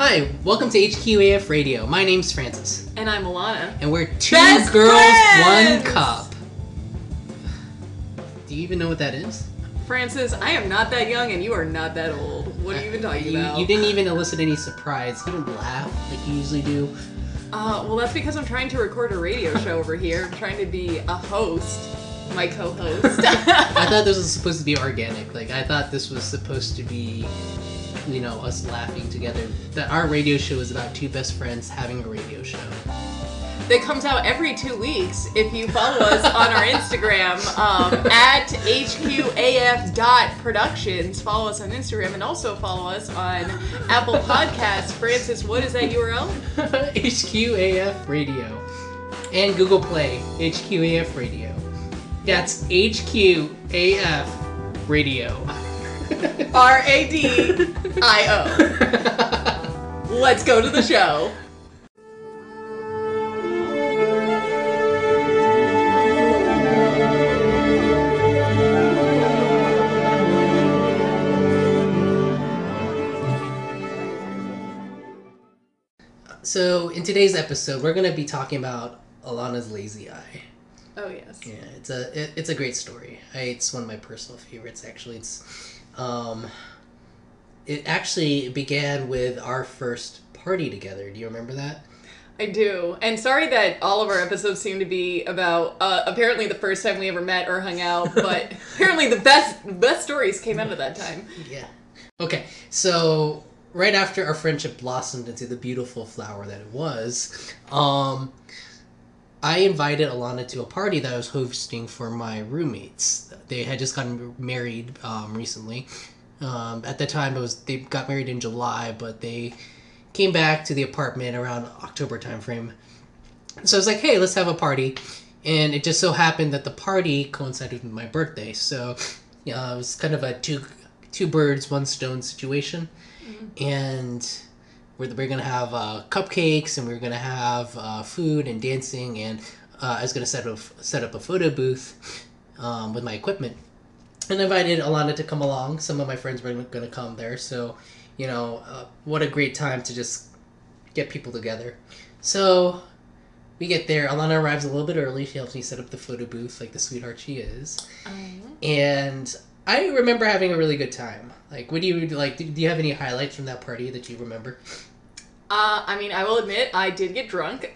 Hi, welcome to HQAF Radio. My name's Francis. And I'm Alana. And we're two Best girls, friends! one cup. Do you even know what that is? Francis, I am not that young and you are not that old. What are you even talking about? You didn't even elicit any surprise. You didn't laugh like you usually do. Well, that's because I'm trying to record a radio show over here. I'm trying to be a host. My co-host. I thought this was supposed to be organic. Like, I thought this was supposed to be, you know, us laughing together. That our radio show is about two best friends having a radio show. That comes out every 2 weeks if you follow us on our Instagram at hqaf.productions. Follow us on Instagram and also follow us on Apple Podcasts. Francis, what is that URL? HQAF Radio. And Google Play, HQAF Radio. That's HQAF Radio. RADIO. Let's go to the show. So, in today's episode, we're going to be talking about Alana's Lazy Eye. Oh, yes. Yeah, it's a great story. It's one of my personal favorites, actually. It actually began with our first party together. Do you remember that? I do. And sorry that all of our episodes seem to be about, apparently the first time we ever met or hung out, but apparently the best stories came out of that time. Yeah. Okay, so right after our friendship blossomed into the beautiful flower that it was, I invited Alana to a party that I was hosting for my roommates. They had just gotten married recently. At the time, they got married in July, but they came back to the apartment around October timeframe. So I was like, hey, let's have a party. And it just so happened that the party coincided with my birthday. So it was kind of a two birds, one stone situation. Mm-hmm. And we're going to have cupcakes, and we're going to have food and dancing, and I was going to set up a photo booth with my equipment. And I invited Alana to come along. Some of my friends were going to come there, so, you know, what a great time to just get people together. So we get there. Alana arrives a little bit early. She helps me set up the photo booth like the sweetheart she is. And I remember having a really good time. Like, what do you like? Do you have any highlights from that party that you remember? I mean, I will admit I did get drunk.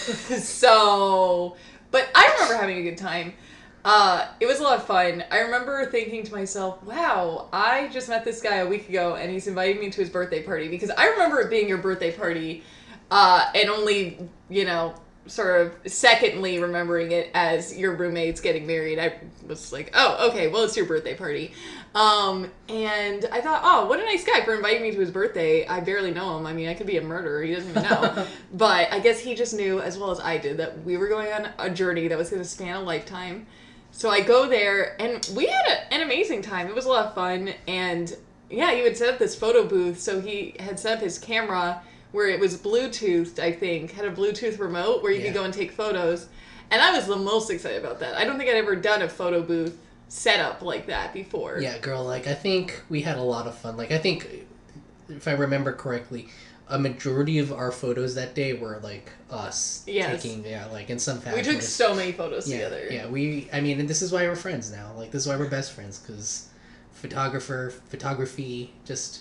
But I remember having a good time. It was a lot of fun. I remember thinking to myself, wow, I just met this guy a week ago and he's inviting me to his birthday party, because I remember it being your birthday party, and only, you know, sort of secondly remembering it as your roommates getting married. I was like, oh, okay, well, it's your birthday party. And I thought, oh, what a nice guy for inviting me to his birthday. I barely know him. I mean, I could be a murderer. He doesn't even know. But I guess he just knew, as well as I did, that we were going on a journey that was going to span a lifetime. So I go there, and we had an amazing time. It was a lot of fun. And yeah, you had set up this photo booth. So he had set up his camera where it was Bluetoothed, I think, had a Bluetooth remote where you could go and take photos. And I was the most excited about that. I don't think I'd ever done a photo booth setup like that before. Yeah, girl, like, I think we had a lot of fun. Like, I think, if I remember correctly, a majority of our photos that day were, like, us taking, like, in some fashion. We took so many photos together. Yeah, and this is why we're friends now. Like, this is why we're best friends, because photography,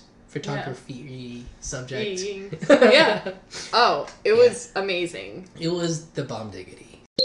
subject. Yeah. Oh, it was amazing. It was the bomb diggity.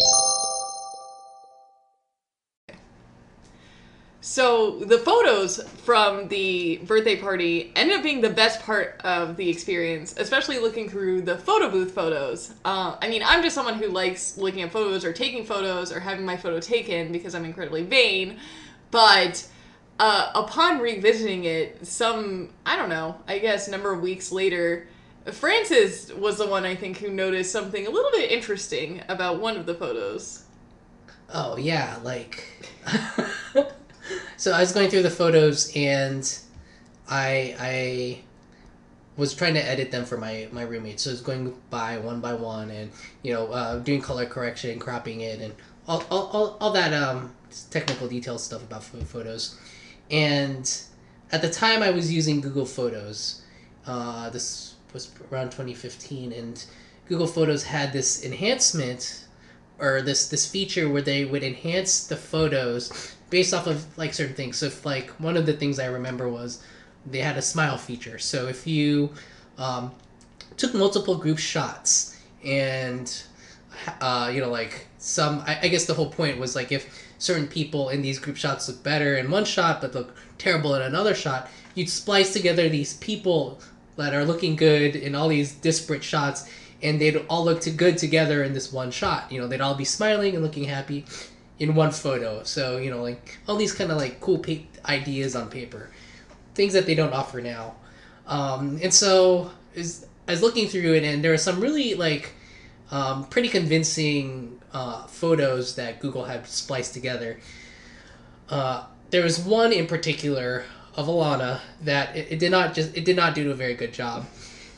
So the photos from the birthday party ended up being the best part of the experience, especially looking through the photo booth photos. I mean, I'm just someone who likes looking at photos or taking photos or having my photo taken because I'm incredibly vain. But upon revisiting it, I guess number of weeks later, Francis was the one, I think, who noticed something a little bit interesting about one of the photos. Oh, yeah, like... So I was going through the photos, and I was trying to edit them for my roommate. So I was going by one, and, you know, doing color correction, cropping it, and all that technical detail stuff about photos. And at the time, I was using Google Photos. This was around 2015, and Google Photos had this enhancement, or this feature where they would enhance the photos based off of like certain things. So if like one of the things I remember was they had a smile feature. So if you took multiple group shots and like some, I guess the whole point was like if certain people in these group shots look better in one shot but look terrible in another shot, you'd splice together these people that are looking good in all these disparate shots, and they'd all look good together in this one shot. They'd all be smiling and looking happy in one photo. So, like all these kind of like cool ideas on paper, things that they don't offer now. And so I was looking through it, and there are some really like pretty convincing photos that Google had spliced together. There was one in particular of Alana that it did not do a very good job.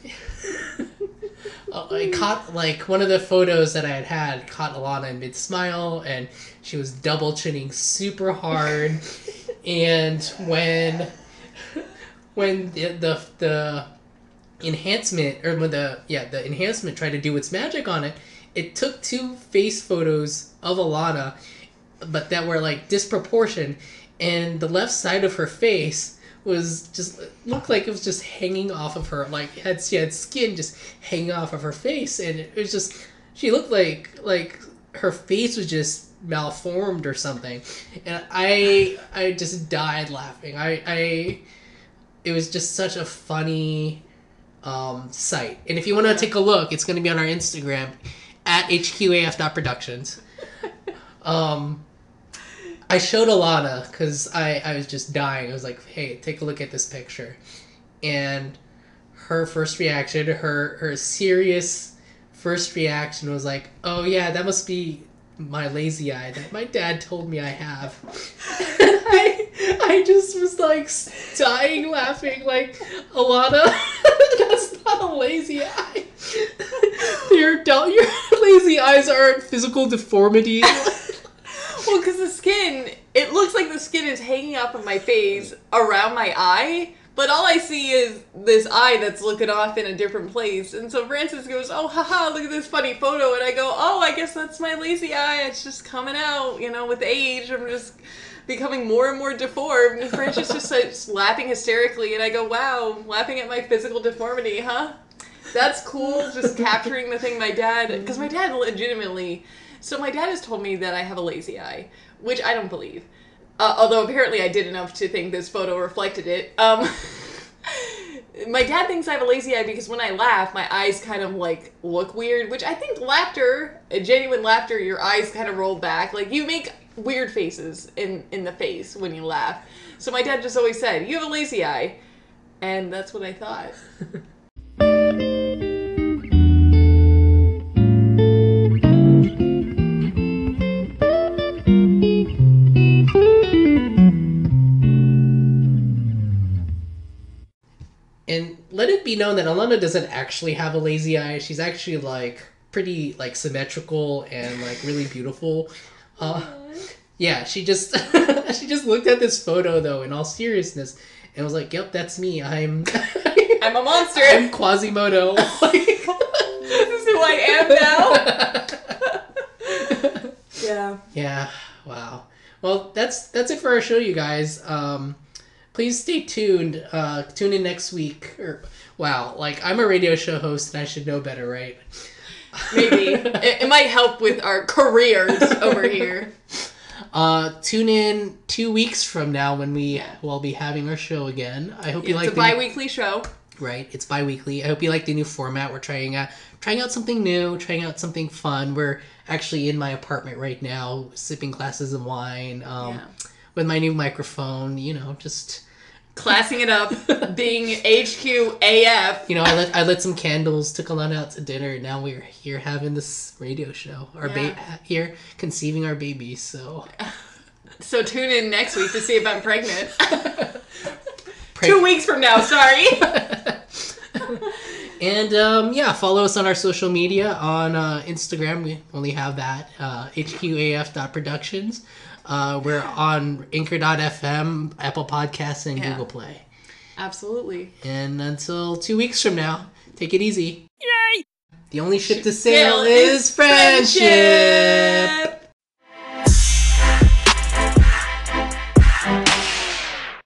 I caught like one of the photos that I had caught Alana in mid smile, and she was double chinning super hard. And when the enhancement, or when the enhancement tried to do its magic on it, it took two face photos of Alana, but that were like disproportioned, and the left side of her face was just looked like it was just hanging off of her, like she had skin just hanging off of her face, and it was just, she looked like her face was just malformed or something, and I just died laughing. It was just such a funny site. And if you want to take a look, it's going to be on our Instagram at hqaf.productions. I showed Alana because I was just dying. I was like, hey, take a look at this picture. And her first reaction, her serious first reaction was like, oh yeah, that must be my lazy eye that my dad told me I have. I just was like dying laughing, like, Alana, that's not a lazy eye. Your lazy eyes aren't physical deformities. Well, because the skin, it looks like the skin is hanging off of my face around my eye, but all I see is this eye that's looking off in a different place. And so Francis goes, oh, haha, look at this funny photo. And I go, oh, I guess that's my lazy eye. It's just coming out, with age. I'm just becoming more and more deformed. And Francis just starts laughing hysterically. And I go, wow, laughing at my physical deformity, huh? That's cool, just capturing the thing my dad, because my dad legitimately, so my dad has told me that I have a lazy eye, which I don't believe. Although apparently I did enough to think this photo reflected it. My dad thinks I have a lazy eye because when I laugh, my eyes kind of like look weird, which I think laughter, genuine laughter, your eyes kind of roll back. Like you make weird faces in the face when you laugh. So my dad just always said, you have a lazy eye. And that's what I thought. And let it be known that Alana doesn't actually have a lazy eye. She's actually like pretty like symmetrical and like really beautiful. Yeah, she just she just looked at this photo though in all seriousness and was like, "Yep, that's me. I'm a monster. I'm Quasimodo." This is who I am now. Yeah. Yeah. Wow. Well, that's it for our show, you guys. Please stay tuned. Tune in next week. Wow, like I'm a radio show host and I should know better, right? Maybe. It might help with our careers over here. Tune in 2 weeks from now when we will be having our show again. I hope you like. It's a bi-weekly show. Right, it's bi-weekly. I hope you like the new format. We're trying out something new, trying out something fun. We're actually in my apartment right now, sipping glasses of wine, with my new microphone. Just classing it up, being HQ AF. I lit some candles, took Alana out to dinner. Now we're here having this radio show. Here conceiving our baby. So tune in next week to see if I'm pregnant. 2 weeks from now. Sorry. And follow us on our social media on Instagram. We only have that hqaf.productions. We're on Anchor.fm, Apple Podcasts, and Google Play. Absolutely. And until 2 weeks from now, Take it easy. Yay! The only ship to sail is friendship.